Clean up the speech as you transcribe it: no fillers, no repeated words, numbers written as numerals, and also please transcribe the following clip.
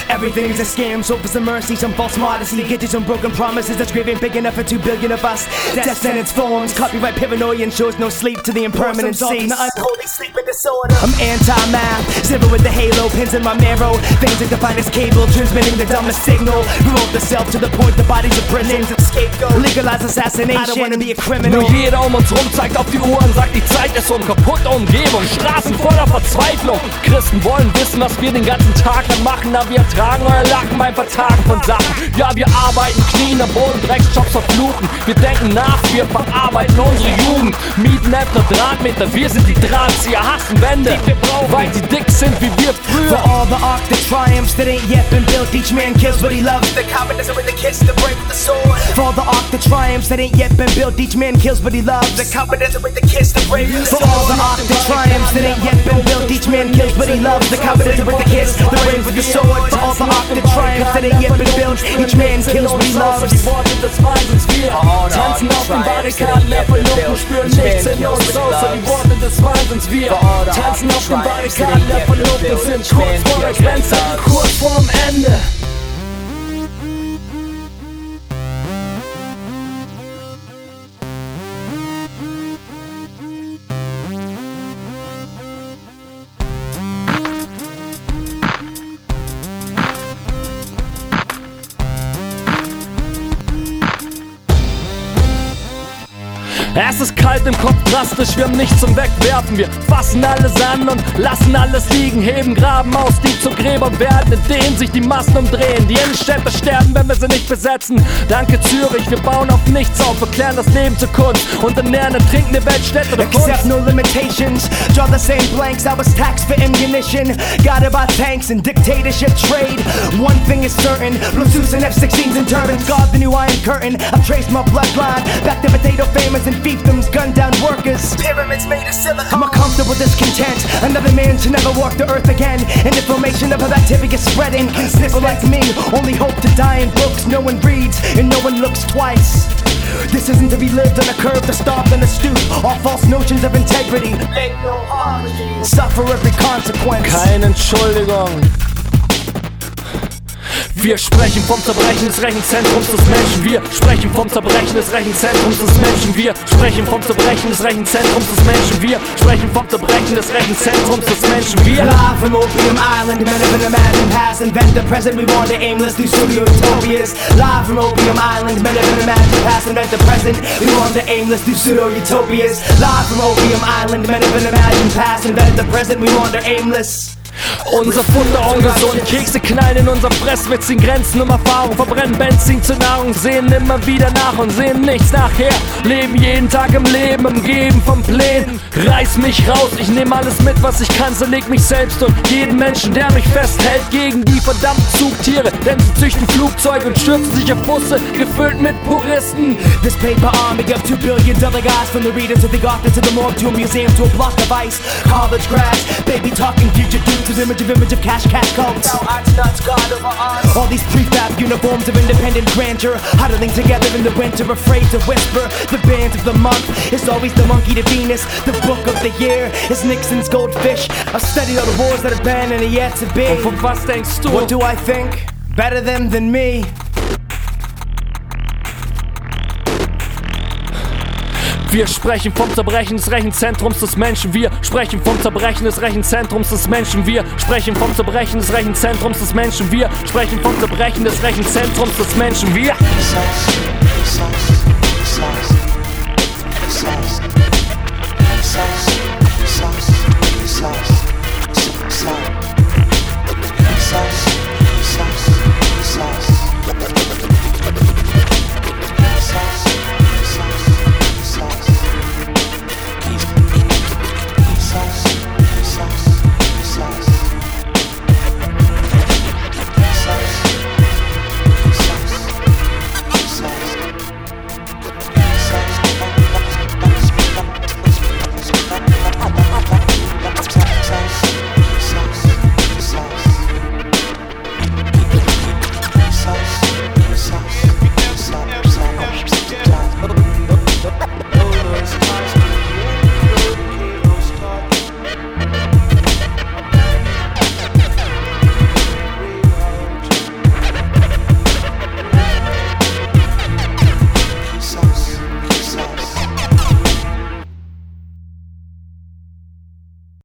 Everything's a scam, so for some mercy, some false modesty. Get you some broken promises that's grieving big enough for 2 billion of us. Death sentence forms, copyright paranoia ensures no sleep to the impermanencies. Unholy sleeping disorder. I'm anti-math, silver with the halo, pins in my marrow. Veins like the finest cable, transmitting the dumbest signal. Revolt the self to the point the bodies of prisons and scapegoat. Legalize assassination, I don't wanna be a criminal. Nur jeder uns rum zeigt auf die Uhren, sagt die Zeit ist um. Kaputte Umgebung, Straßen voller Verzweiflung. Christen wollen wissen, was wir den ganzen Tag lang machen, aber wir ertragen euer Lachen beim Vertagen von Sachen. Ja, wir arbeiten, knien am Boden, Drecksjobs verfluchen. Wir denken nach, wir verarbeiten unsere Jugend. Mieten Äpfel, Drahtmeter, wir sind die Drahtzieher, hassen Wände, weil sie dick sind wie wir früher. For all the arc, the triumphs that ain't yet been built, each man kills what he loves. The confidence with the kiss, the break with the sword. For all the arc, the triumphs that ain't yet been built, each man kills what he loves. The confidence with the kiss, the break with the sword. For all the arc, the triumphs that ain't yet been built, each man kills what he loves. The confidence with the kiss, the break with the sword. For all the arc, the triumphs that ain't yet been built, each man kills what he loves. Die Worte des Wahnsinns, wir tanzen auf den Barrikaden, mehr Verlusten, spüren nichts in uns außer die Worte des Wahnsinns, wir tanzen auf den Barrikaden, mehr Verlusten, sind kurz vor der Grenze, kurz vorm Ende. Es ist kalt im Kopf, drastisch, wir haben nichts zum Wegwerfen. Wir fassen alles an und lassen alles liegen. Heben Graben aus, die zu Gräbern werden, in denen sich die Massen umdrehen. Die Innenstädte sterben, wenn wir sie nicht besetzen. Danke Zürich, wir bauen auf nichts auf, erklären das Leben zur Kunst und ernähren eine trinkende Weltstädte der Kunst. Accept no limitations, draw the same blanks. I was taxed for ammunition, guided by tanks and dictatorship trade. One thing is certain, blue suits and F-16s and turbans guard the new iron curtain. I've traced my bloodline back to potato famines and fiefdoms, gunned down workers, pyramids made of silicone. I'm comfortable discontent, another man should never walk the earth again. And information of bacteria spreading. People like me only hope to die in books no one reads and no one looks twice. This isn't to be lived on a curve, to starved on a stoop. All false notions of integrity make no apology, suffer every consequence. Keine Entschuldigung. Wir sprechen vom Zerbrechen des Rechenzentrums des Menschen. Wir sprechen vom Zerbrechen des Rechenzentrums des Menschen. Wir sprechen vom Zerbrechen des Rechenzentrums des Menschen. Wir sprechen vom Zerbrechen des Rechenzentrums des Menschen. Wir live from Opium Island, men of an imagined past, invent the present, we wander aimless through studio utopias. Live from Opium Island, men of an imagined past, invent the present, we wander aimless through pseudo utopias. Live from Opium Island, men of an imagined past, invent the present, we wander aimless. Unser Futter ungesund, Kekse knallen in unser Fress, wir ziehen Grenzen um Erfahrung, verbrennen Benzin zur Nahrung, sehen immer wieder nach und sehen nichts nachher. Leben jeden Tag im Leben, umgeben von Plänen. Reiß mich raus, ich nehme alles mit, was ich kann, zerleg mich selbst und jeden Menschen, der mich festhält, gegen die verdammten Zugtiere. Denn sie züchten Flugzeuge und stürzen sich auf Busse, gefüllt mit Puristen. This paper army of $2 billion guys, from the readers to the author to the morgue to a museum to a block of ice. College grads, baby talking future dudes. Image of cash cults. All these prefab uniforms of independent grandeur, huddling together in the winter, afraid to whisper. The band of the month is always the monkey to Venus. The book of the year is Nixon's goldfish. I've studied all the wars that have been and are yet to be. Und von was denkst du? What do I think? Better them than me. Wir sprechen vom Zerbrechen des Rechenzentrums des Menschen. Wir sprechen vom Zerbrechen des Rechenzentrums des Menschen. Wir sprechen vom Zerbrechen des Rechenzentrums des Menschen. Wir sprechen vom Zerbrechen des Rechenzentrums des Menschen. Wir